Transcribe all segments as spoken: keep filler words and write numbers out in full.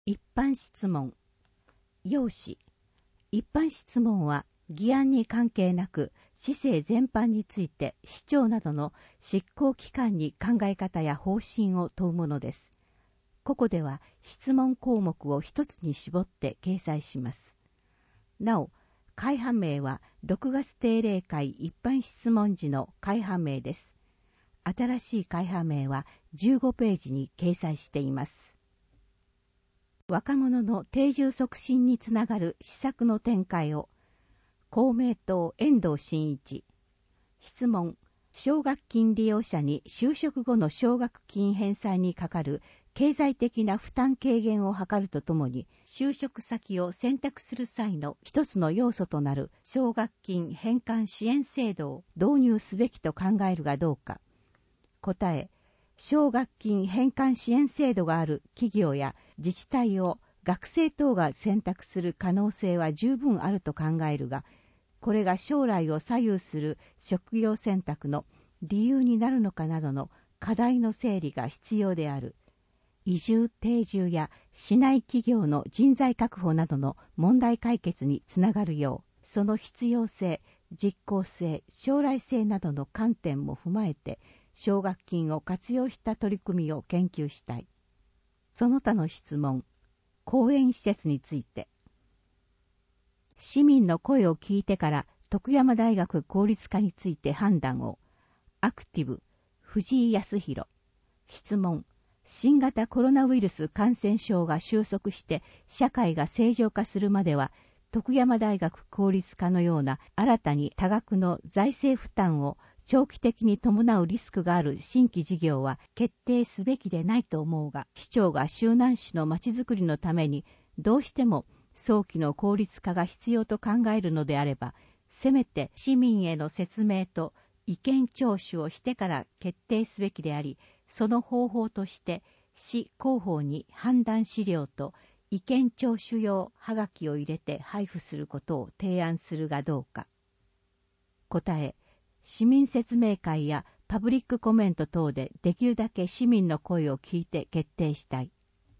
一般質問。要旨。一般質問は議案に関係なく市政全般について市長などの執行機関に考え方や方針を問うものです。ここでは質問項目を一つに絞って掲載します。なお、会派名はろくがつ定例会一般質問時の会派名です。新しい会派名はじゅうごページに掲載しています。若者の定住促進につながる施策の展開を、公明党遠藤真一。質問。奨学金利用者に就職後の奨学金返済にかかる経済的な負担軽減を図るとともに、就職先を選択する際の一つの要素となる奨学金返還支援制度を導入すべきと考えるがどうか。答え。奨学金返還支援制度がある企業や自治体を学生等が選択する可能性は十分あると考えるが、これが将来を左右する職業選択の理由になるのかなどの課題の整理が必要である。移住・定住や市内企業の人材確保などの問題解決につながるよう、その必要性、実効性、将来性などの観点も踏まえて、奨学金を活用した取り組みを研究したい。その他の質問。公園施設について。市民の声を聞いてから徳山大学公立化について判断を。アクティブ、藤井康弘。質問。新型コロナウイルス感染症が収束して社会が正常化するまでは、徳山大学公立化のような新たに多額の財政負担を長期的に伴うリスクがある新規事業は決定すべきでないと思うが、市長が周南市のまちづくりのためにどうしても早期の効率化が必要と考えるのであれば、せめて市民への説明と意見聴取をしてから決定すべきであり、その方法として市広報に判断資料と意見聴取用はがきを入れて配布することを提案するがどうか。答え。市民説明会やパブリックコメント等でできるだけ市民の声を聞いて決定したい。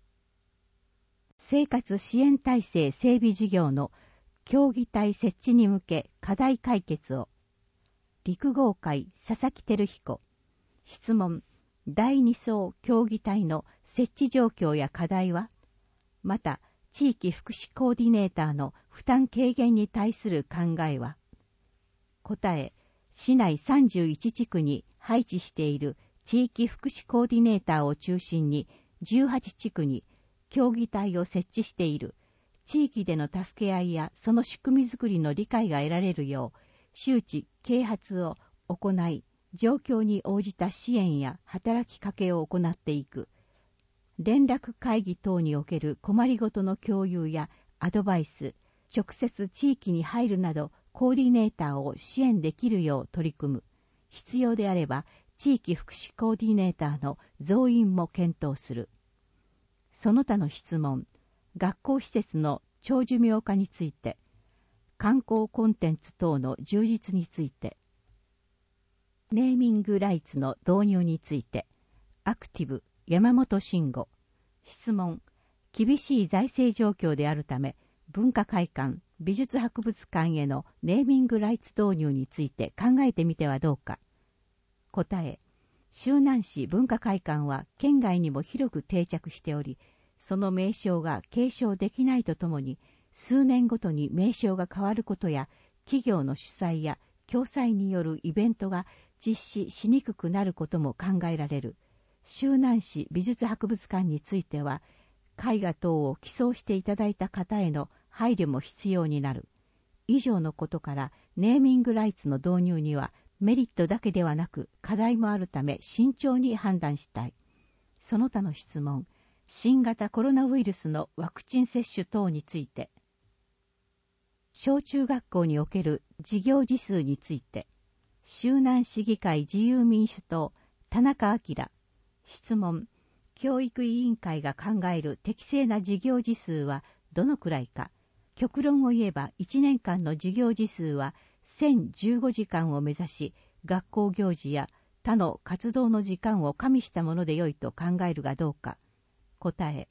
生活支援体制整備事業の協議体設置に向け課題解決を。陸合会佐々木照彦。質問。だいに層協議体の設置状況や課題は？また、地域福祉コーディネーターの負担軽減に対する考えは？答え。市内さんじゅういち地区に配置している地域福祉コーディネーターを中心にじゅうはち地区に協議体を設置している。地域での助け合いやその仕組みづくりの理解が得られるよう周知啓発を行い、状況に応じた支援や働きかけを行っていく。連絡会議等における困りごとの共有やアドバイス、直接地域に入るなどコーディネーターを支援できるよう取り組む。必要であれば地域福祉コーディネーターの増員も検討する。その他の質問。学校施設の長寿命化について。観光コンテンツ等の充実について。ネーミングライツの導入について。アクティブ山本慎吾。質問。厳しい財政状況であるため、文化会館、美術博物館へのネーミングライツ導入について考えてみてはどうか。答え。周南市文化会館は県外にも広く定着しており、その名称が継承できないとともに、数年ごとに名称が変わることや、企業の主催や共催によるイベントが実施しにくくなることも考えられる。周南市美術博物館については、絵画等を寄贈していただいた方への配慮も必要になる。以上のことからネーミングライツの導入にはメリットだけではなく課題もあるため慎重に判断したい。その他の質問。新型コロナウイルスのワクチン接種等について。小中学校における事業時数について。周南市議会自由民主党田中明。質問。教育委員会が考える適正な事業時数はどのくらいか。極論を言えばいちねんかんの授業時数はせんじゅうごじかんを目指し、学校行事や他の活動の時間を加味したものでよいと考えるがどうか。答え。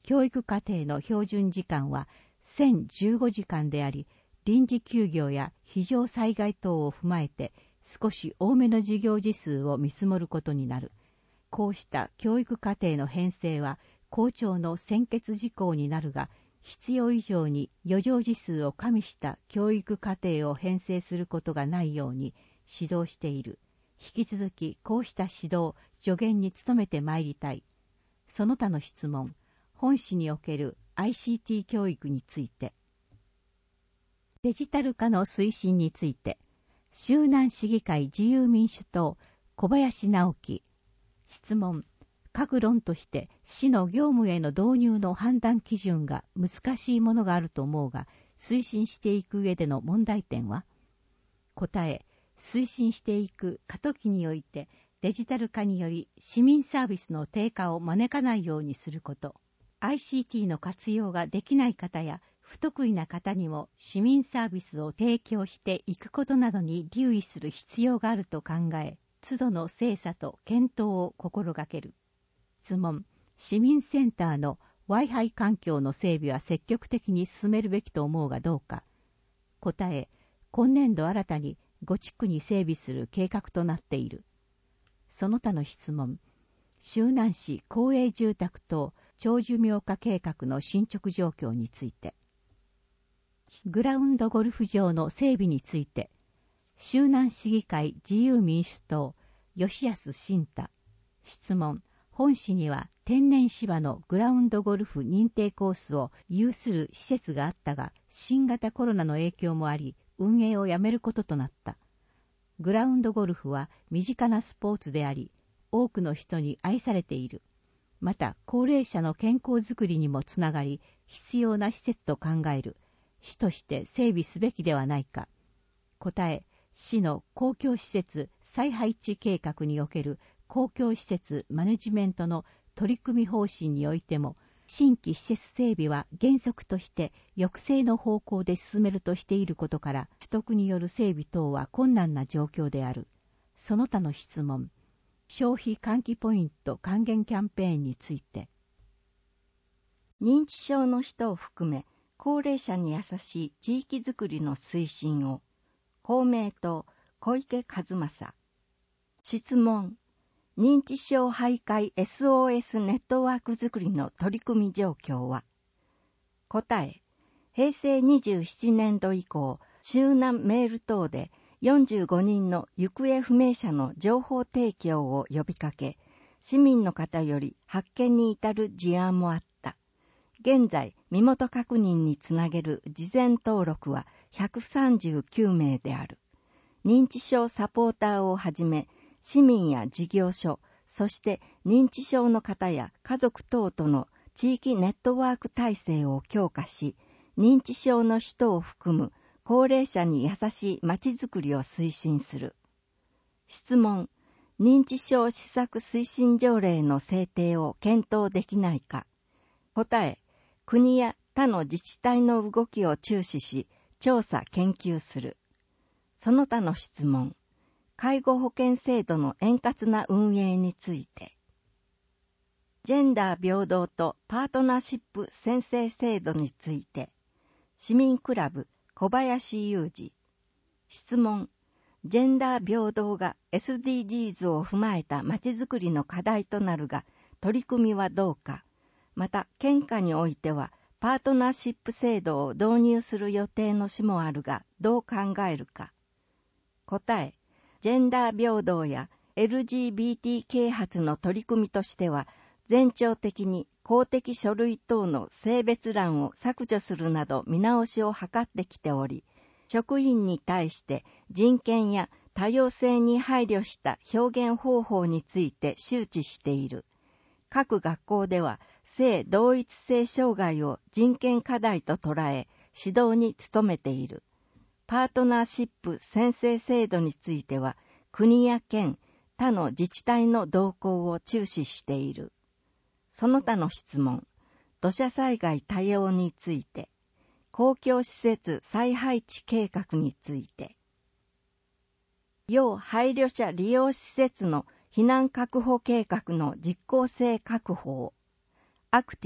教育課程の標準時間はせんじゅうごじかんであり、臨時休業や非常災害等を踏まえて少し多めの授業時数を見積もることになる。こうした教育課程の編成は校長の専決事項になるが、必要以上に余剰時数を加味した教育課程を編成することがないように指導している。引き続きこうした指導、助言に努めてまいりたい。その他の質問、本市における アイシーティー 教育について。デジタル化の推進について、周南市議会自由民主党小林直樹。質問、各論として市の業務への導入の判断基準が難しいものがあると思うが、推進していく上での問題点は？答え、推進していく過渡期においてデジタル化により市民サービスの低下を招かないようにすること。アイシーティー の活用ができない方や不得意な方にも市民サービスを提供していくことなどに留意する必要があると考え、都度の精査と検討を心がける。質問、市民センターの Wi-Fi 環境の整備は積極的に進めるべきと思うがどうか。答え、今年度新たにご地区に整備する計画となっている。その他の質問、周南市公営住宅等長寿命化計画の進捗状況について。グラウンドゴルフ場の整備について、周南市議会自由民主党吉安慎太。質問、本市には天然芝のグラウンドゴルフ認定コースを有する施設があったが、新型コロナの影響もあり、運営をやめることとなった。グラウンドゴルフは身近なスポーツであり、多くの人に愛されている。また、高齢者の健康づくりにもつながり、必要な施設と考える。市として整備すべきではないか。答え、市の公共施設再配置計画における公共施設マネジメントの取り組み方針においても、新規施設整備は原則として抑制の方向で進めるとしていることから、取得による整備等は困難な状況である。その他の質問、消費喚起ポイント還元キャンペーンについて。 認知症の人を含め、高齢者に優しい地域づくりの推進を、公明党小池和正。質問、認知症徘徊 エスオーエス ネットワークづくりの取り組み状況は？答え、平成にじゅうななねんど以降、周南メール等でよんじゅうごにんの行方不明者の情報提供を呼びかけ、市民の方より発見に至る事案もあった。現在、身元確認につなげる事前登録はひゃくさんじゅうきゅうめいである。認知症サポーターをはじめ、市民や事業所、そして認知症の方や家族等との地域ネットワーク体制を強化し、認知症の人を含む高齢者に優しいまちづくりを推進する。質問、認知症施策推進条例の制定を検討できないか。答え、国や他の自治体の動きを注視し、調査研究する。その他の質問、介護保険制度の円滑な運営について。ジェンダー平等とパートナーシップ宣誓制度について。市民クラブ小林裕二。質問、ジェンダー平等が エスディージーズ を踏まえたまちづくりの課題となるが、取り組みはどうか。また、県下においては、パートナーシップ制度を導入する予定の市もあるが、どう考えるか。答え、ジェンダー平等や エルジービーティー 啓発の取り組みとしては、前兆的に公的書類等の性別欄を削除するなど見直しを図ってきており、職員に対して人権や多様性に配慮した表現方法について周知している。各学校では性同一性障害を人権課題と捉え、指導に努めている。パートナーシップ宣誓制度については、国や県、他の自治体の動向を注視している。その他の質問、土砂災害対応について、公共施設再配置計画について、要配慮者利用施設の避難確保計画の実効性確保を、アクティブ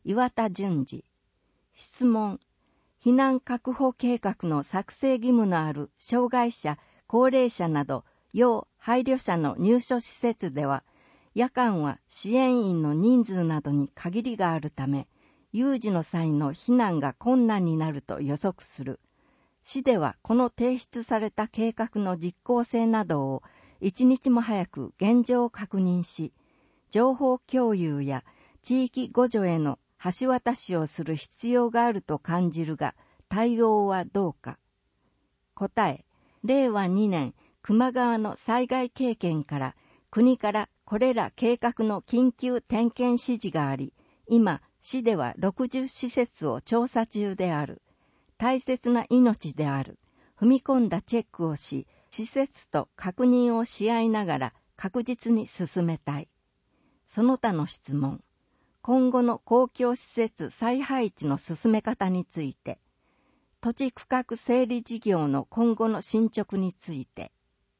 岩田淳二。質問。避難確保計画の作成義務のある障害者、高齢者など要配慮者の入所施設では、夜間は支援員の人数などに限りがあるため、有事の際の避難が困難になると予測する。市ではこの提出された計画の実効性などを一日も早く現状を確認し、情報共有や地域互助への橋渡しをする必要があると感じるが、対応はどうか。答え、れいわにねん、球磨川の災害経験から、国からこれら計画の緊急点検指示があり、今、市ではろくじゅう施設を調査中である。大切な命である。踏み込んだチェックをし、施設と確認をし合いながら確実に進めたい。その他の質問。今後の公共施設再配置の進め方について、土地区画整理事業の今後の進捗について、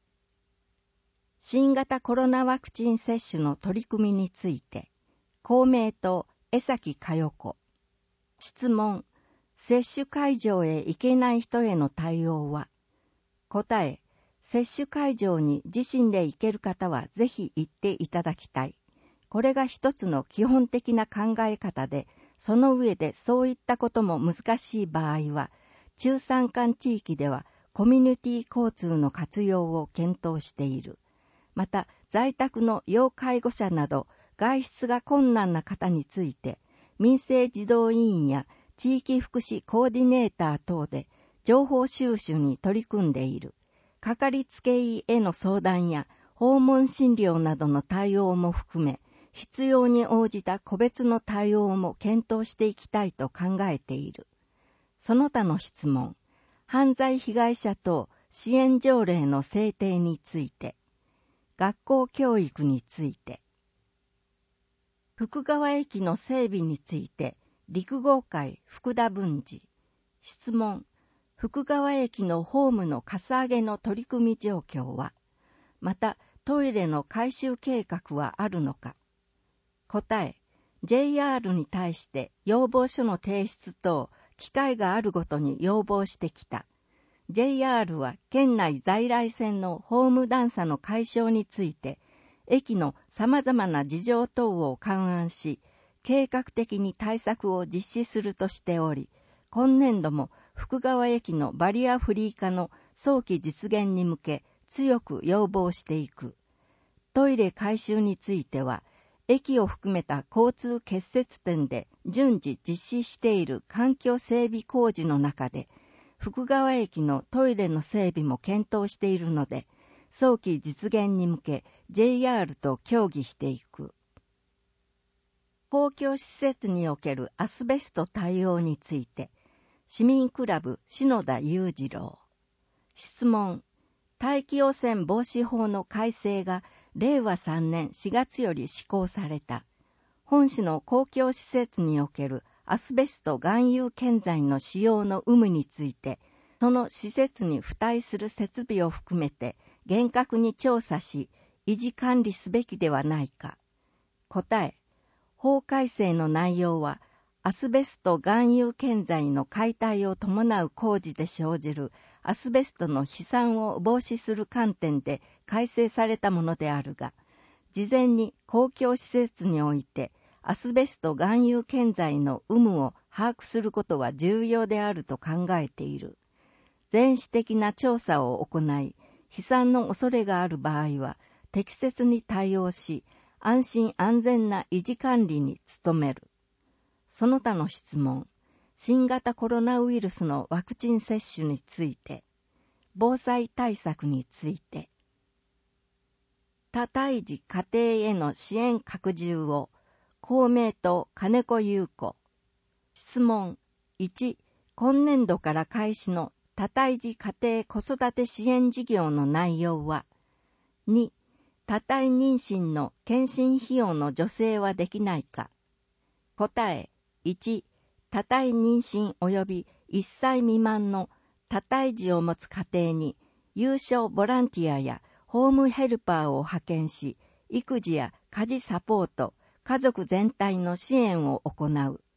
新型コロナワクチン接種の取り組みについて、公明党江崎佳代子。質問。接種会場へ行けない人への対応は。答え。接種会場に自身で行ける方はぜひ行っていただきたい。これが一つの基本的な考え方で、その上でそういったことも難しい場合は、中山間地域ではコミュニティ交通の活用を検討している。また、在宅の要介護者など外出が困難な方について、民生児童委員や地域福祉コーディネーター等で情報収集に取り組んでいる。かかりつけ医への相談や訪問診療などの対応も含め、必要に応じた個別の対応も検討していきたいと考えている。その他の質問。犯罪被害者等支援条例の制定について、学校教育について、福川駅の整備について、陸合会福田文治。質問。福川駅のホームのかさ上げの取り組み状況は、またトイレの改修計画はあるのか。答え。ジェイアール に対して要望書の提出等、機会があるごとに要望してきた。ジェイアール は県内在来線のホーム段差の解消について、駅の様々な事情等を勘案し、計画的に対策を実施するとしており、今年度も福川駅のバリアフリー化の早期実現に向け強く要望していく。トイレ改修については、駅を含めた交通結節点で順次実施している環境整備工事の中で、福川駅のトイレの整備も検討しているので、早期実現に向け ジェイアール と協議していく。公共施設におけるアスベスト対応について、市民クラブ篠田裕次郎。質問。大気汚染防止法の改正がれいわさんねんしがつより施行された。本市の公共施設におけるアスベスト含有建材の使用の有無について、その施設に付帯する設備を含めて厳格に調査し、維持管理すべきではないか。答え。法改正の内容は、アスベスト含有建材の解体を伴う工事で生じるアスベストの飛散を防止する観点で改正されたものであるが、事前に公共施設においてアスベスト含有建材の有無を把握することは重要であると考えている。全市的な調査を行い、飛散の恐れがある場合は適切に対応し、安心安全な維持管理に努める。その他の質問。新型コロナウイルスのワクチン接種について、防災対策について、多胎児家庭への支援拡充を、公明党金子優子。質問。いち、今年度から開始の多胎児家庭子育て支援事業の内容は、に、多胎妊娠の検診費用の助成はできないか。答え。いち、多胎妊娠及びいっさい未満の多胎児を持つ家庭に有償ボランティアやホームヘルパーを派遣し、育児や家事サポート、家族全体の支援を行う。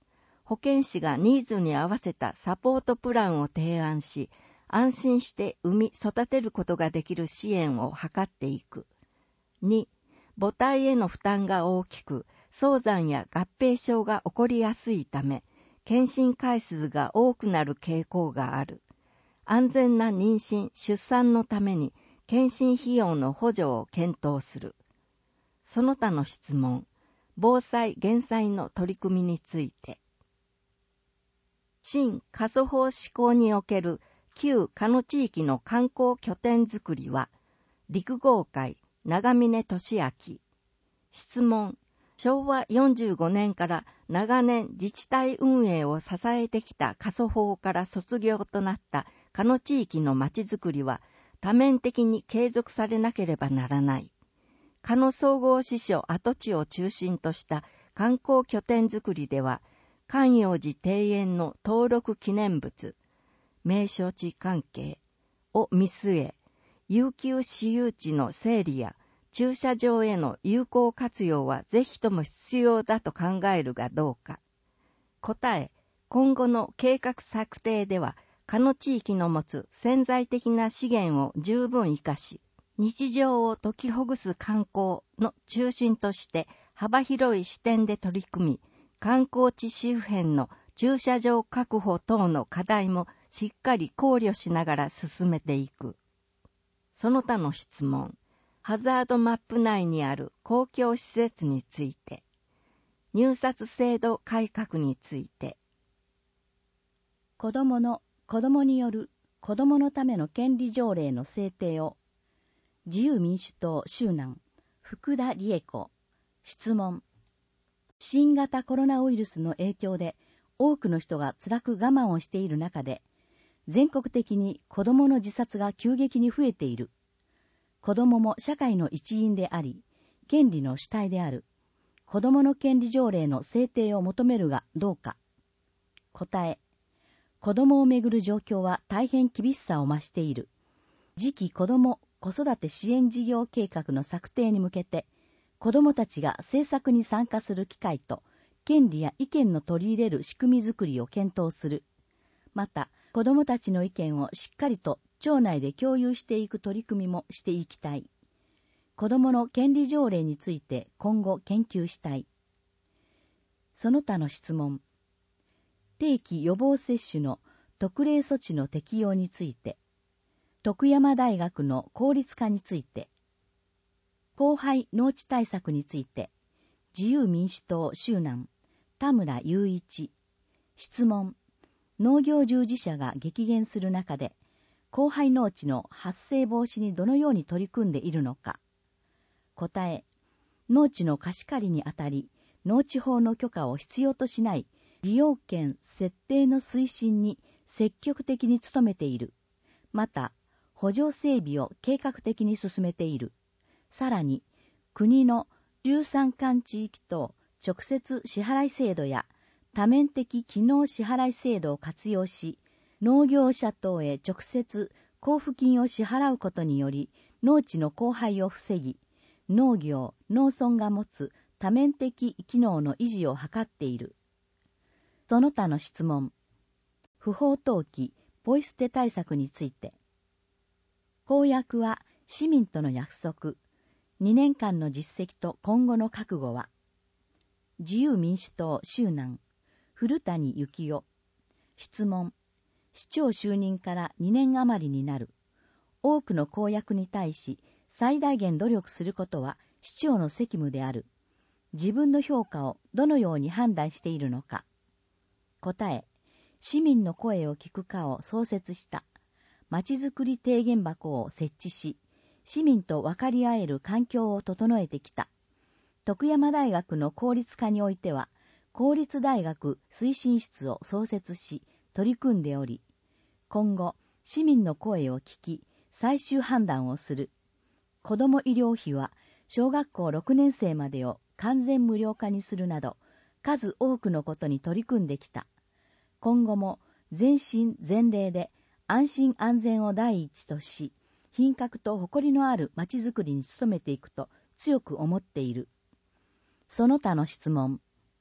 保健師がニーズに合わせたサポートプランを提案し、安心して産み育てることができる支援を図っていく。に、母体への負担が大きく、早産や合併症が起こりやすいため、検診回数が多くなる傾向がある。安全な妊娠・出産のために、検診費用の補助を検討する。その他の質問、防災・減災の取り組みについて。新過疎法施行における旧加野地域の観光拠点づくりは、陸郷会長峰俊明。質問、昭和よんじゅうごねんから長年自治体運営を支えてきた過疎法から卒業となった加野地域のまちづくりは多面的に継続されなければならない。加野総合支所跡地を中心とした観光拠点づくりでは、観葉寺庭園の登録記念物、名所地関係を見据え、遊休私有地の整理や駐車場への有効活用はぜひとも必要だと考えるがどうか。答え、今後の計画策定では、加野地域の持つ潜在的な資源を十分活かし、日常を解きほぐす観光の中心として幅広い視点で取り組み、観光地周辺の駐車場確保等の課題もしっかり考慮しながら進めていく。その他の質問、ハザードマップ内にある公共施設について、入札制度改革について。 子どもの子どもによる子どものための権利条例の制定を、自由民主党周南福田理恵子。質問、新型コロナウイルスの影響で多くの人が辛く我慢をしている中で、全国的に子どもの自殺が急激に増えている。子どもも社会の一員であり、権利の主体である。子どもの権利条例の制定を求めるがどうか。答え、子どもをめぐる状況は大変厳しさを増している。次期子ども子育て支援事業計画の策定に向けて、子どもたちが政策に参加する機会と、権利や意見の取り入れる仕組みづくりを検討する。また、子どもたちの意見をしっかりと町内で共有していく取り組みもしていきたい。子どもの権利条例について今後研究したい。その他の質問。定期予防接種の特例措置の適用について。徳山大学の効率化について。荒廃農地対策について。自由民主党周南田村雄一。質問。農業従事者が激減する中で、荒廃農地の発生防止にどのように取り組んでいるのか。答え、農地の貸し借りにあたり、農地法の許可を必要としない利用権設定の推進に積極的に努めている。また、補助整備を計画的に進めている。さらに、国の中山間地域等直接支払い制度や多面的機能支払い制度を活用し、農業者等へ直接交付金を支払うことにより、農地の荒廃を防ぎ、農業・農村が持つ多面的機能の維持を図っている。その他の質問。不法投棄、ポイ捨て対策について。公約は市民との約束、にねんかんの実績と今後の覚悟は。自由民主党周南古谷幸男。質問。市長就任からにねん余りになる。多くの公約に対し最大限努力することは市長の責務である。自分の評価をどのように判断しているのか。答え、市民の声を聞く課を創設した。まちづくり提言箱を設置し、市民と分かり合える環境を整えてきた。徳山大学の公立化においては、公立大学推進室を創設し、取り組んでおり、今後、市民の声を聞き、最終判断をする。子ども医療費は、小学校ろくねん生までを完全無料化にするなど、数多くのことに取り組んできた。今後も、全身全霊で安心安全を第一とし、品格と誇りのあるまちづくりに努めていくと強く思っている。その他の質問。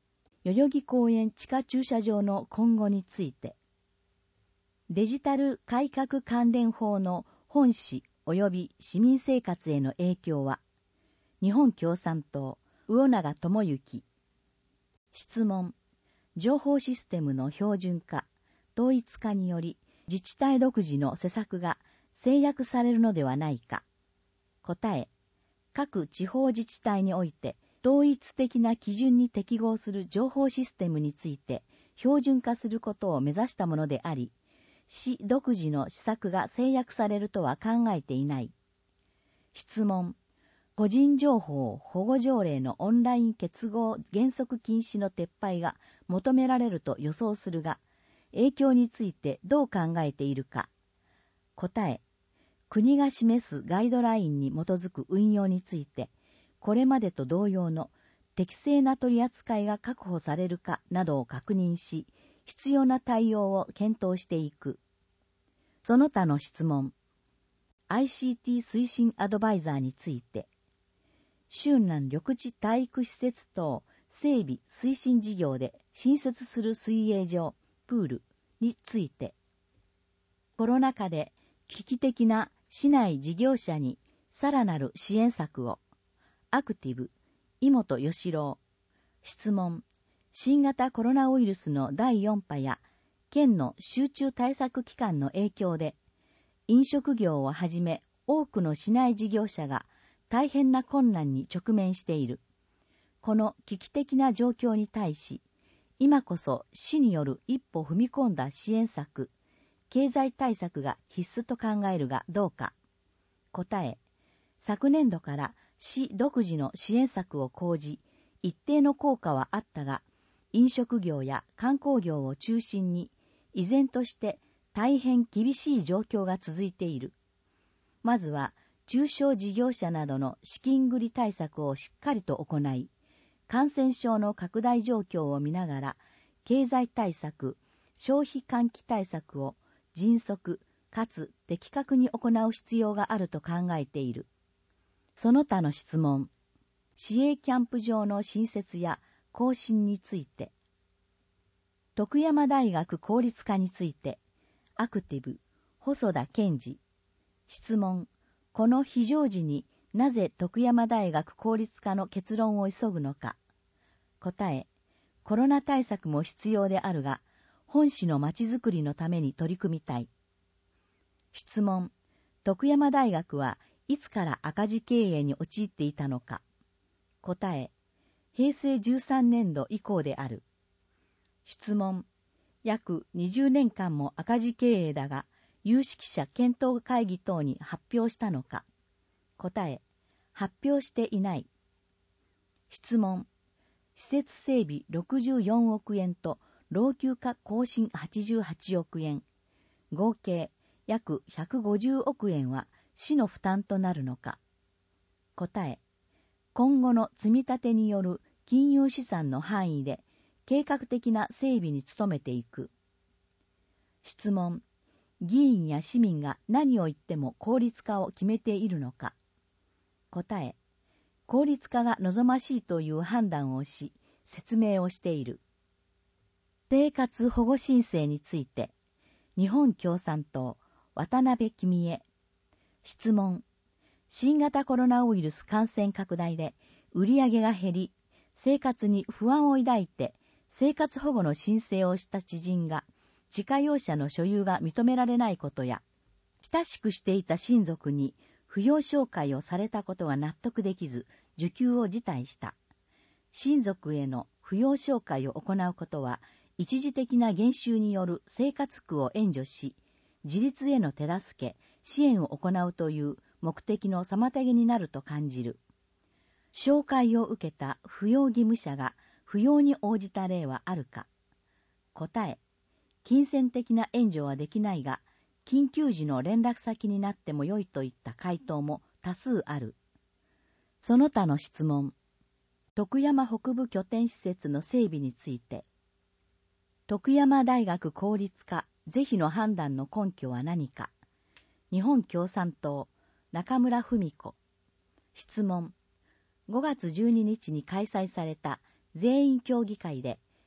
代々木公園地下駐車場の今後について、デジタル改革関連法の本市及び市民生活への影響は、日本共産党魚永智之。質問、情報システムの標準化、統一化により自治体独自の施策が制約されるのではないか。答え、各地方自治体において統一的な基準に適合する情報システムについて標準化することを目指したものであり、市独自の施策が制約されるとは考えていない。質問、個人情報保護条例のオンライン結合原則禁止の撤廃が求められると予想するが、影響についてどう考えているか。答え、国が示すガイドラインに基づく運用について、これまでと同様の適正な取り扱いが確保されるかなどを確認し、必要な対応を検討していく。その他の質問、アイシーティー 推進アドバイザーについて、周南緑地体育施設等整備推進事業で新設する水泳場、プールについて、コロナ禍で危機的な市内事業者にさらなる支援策を。アクティブ、井本義郎。質問、新型コロナウイルスのだいよん波や県の集中対策期間の影響で、飲食業をはじめ多くの市内事業者が大変な困難に直面している。この危機的な状況に対し、今こそ市による一歩踏み込んだ支援策、経済対策が必須と考えるがどうか。答え、昨年度から市独自の支援策を講じ、一定の効果はあったが、飲食業や観光業を中心に、依然として大変厳しい状況が続いている。まずは、中小事業者などの資金繰り対策をしっかりと行い、感染症の拡大状況を見ながら、経済対策、消費喚起対策を迅速かつ的確に行う必要があると考えている。その他の質問、市営キャンプ場の新設や更新について、徳山大学公立化について、アクティブ、細田健二。質問、この非常時になぜ徳山大学公立化の結論を急ぐのか。答え、コロナ対策も必要であるが、本市のまちづくりのために取り組みたい。質問、徳山大学はいつから赤字経営に陥っていたのか。答え、へいせいじゅうさんねんど以降である。質問、約にじゅうねんかんも赤字経営だが、有識者検討会議等に発表したのか。答え、発表していない。質問、施設整備ろくじゅうよんおくえんと老朽化更新はちじゅうはちおくえん、合計約ひゃくごじゅうおくえんは市の負担となるのか。答え、今後の積み立てによる金融資産の範囲で計画的な整備に努めていく。質問、議員や市民が何を言っても効率化を決めているのか。答え、効率化が望ましいという判断をし、説明をしている。生活保護申請について、日本共産党、渡辺公恵。質問、新型コロナウイルス感染拡大で売上が減り、生活に不安を抱いて生活保護の申請をした知人が、自家用車の所有が認められないことや、親しくしていた親族に扶養照会をされたことが納得できず、受給を辞退した。親族への扶養照会を行うことは、一時的な減収による生活苦を援助し、自立への手助け、支援を行うという目的の妨げになると感じる。照会を受けた扶養義務者が扶養に応じた例はあるか。答え、金銭的な援助はできないが、緊急時の連絡先になってもよいといった回答も多数ある。その他の質問、徳山北部拠点施設の整備について、徳山大学公立化是非の判断の根拠は何か。日本共産党、中村文子。質問、ごがつじゅうににちに開催された全員協議会で、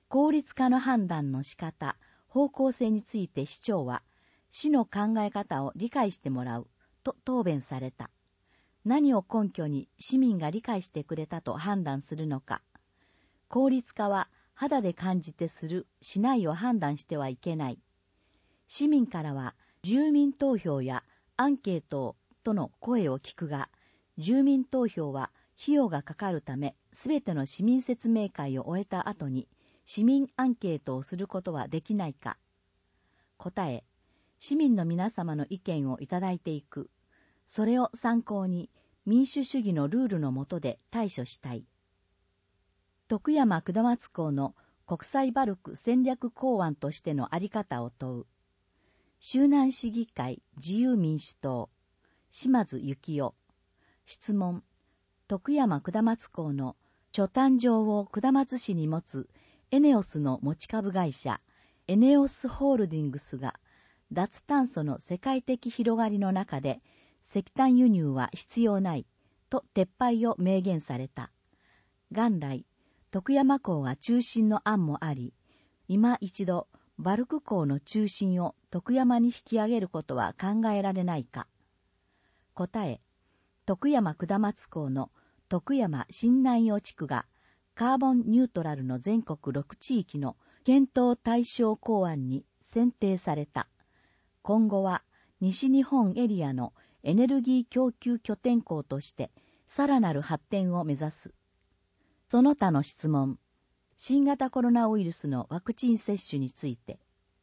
効率化の判断の仕方、方向性について市長は、市の考え方を理解してもらうと答弁された。何を根拠に市民が理解してくれたと判断するのか。効率化は肌で感じてする、しないを判断してはいけない。市民からは住民投票やアンケートとの声を聞くが、住民投票は費用がかかるため、すべての市民説明会を終えた後に市民アンケートをすることはできないか。答え、市民の皆様の意見をいただいていく。それを参考に民主主義のルールの下で対処したい。徳山下松港の国際バルク戦略港湾としてのあり方を問う。周南市議会自由民主党、島津幸雄。質問。徳山下松港の諸誕生を下松市に持つエネオスの持ち株会社、エネオスホールディングスが、脱炭素の世界的広がりの中で、石炭輸入は必要ない、と撤廃を明言された。元来、徳山港が中心の案もあり、今一度、バルク港の中心を徳山に引き上げることは考えられないか。答え、徳山下松港の徳山新南洋地区がカーボンニュートラルの全国ろく地域の検討対象港湾に選定された。今後は西日本エリアのエネルギー供給拠点港としてさらなる発展を目指す。その他の質問。新型コロナウイルスのワクチン接種について。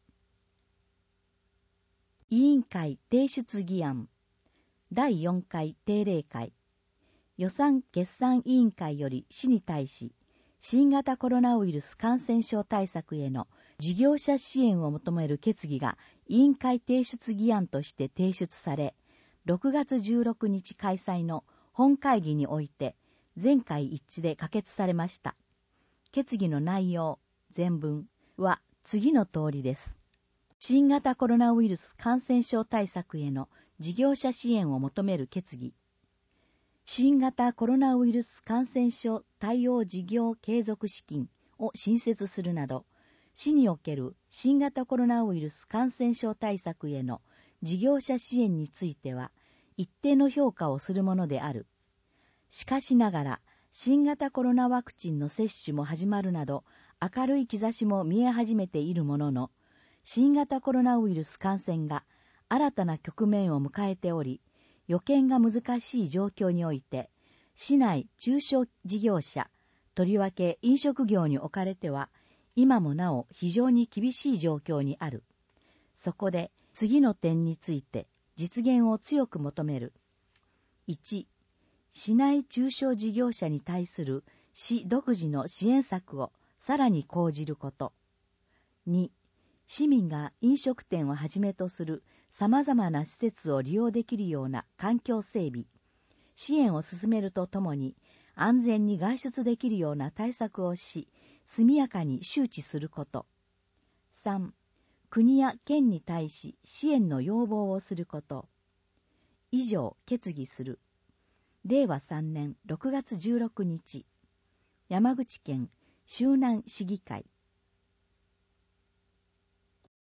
委員会提出議案。だいよんかい定例会。予算決算委員会より市に対し、新型コロナウイルス感染症対策への事業者支援を求める決議が委員会提出議案として提出され、ろくがつじゅうろくにち開催の本会議において全会一致で可決されました。決議の内容、全文は次の通りです。新型コロナウイルス感染症対策への事業者支援を求める決議。新型コロナウイルス感染症対応事業継続資金を新設するなど、市における新型コロナウイルス感染症対策への事業者支援については、一定の評価をするものである。しかしながら、新型コロナワクチンの接種も始まるなど、明るい兆しも見え始めているものの、新型コロナウイルス感染が新たな局面を迎えており、予見が難しい状況において、市内中小事業者、とりわけ飲食業におかれては、今もなお非常に厳しい状況にある。そこで次の点について実現を強く求める。いち、市内中小事業者に対する市独自の支援策をさらに講じること。に、市民が飲食店をはじめとする様々な施設を利用できるような環境整備、支援を進めるとともに安全に外出できるような対策をし、速やかに周知すること。さん、国や県に対し支援の要望をすること。以上、決議する。れいわさんねんろくがつじゅうろくにち、山口県周南市議会。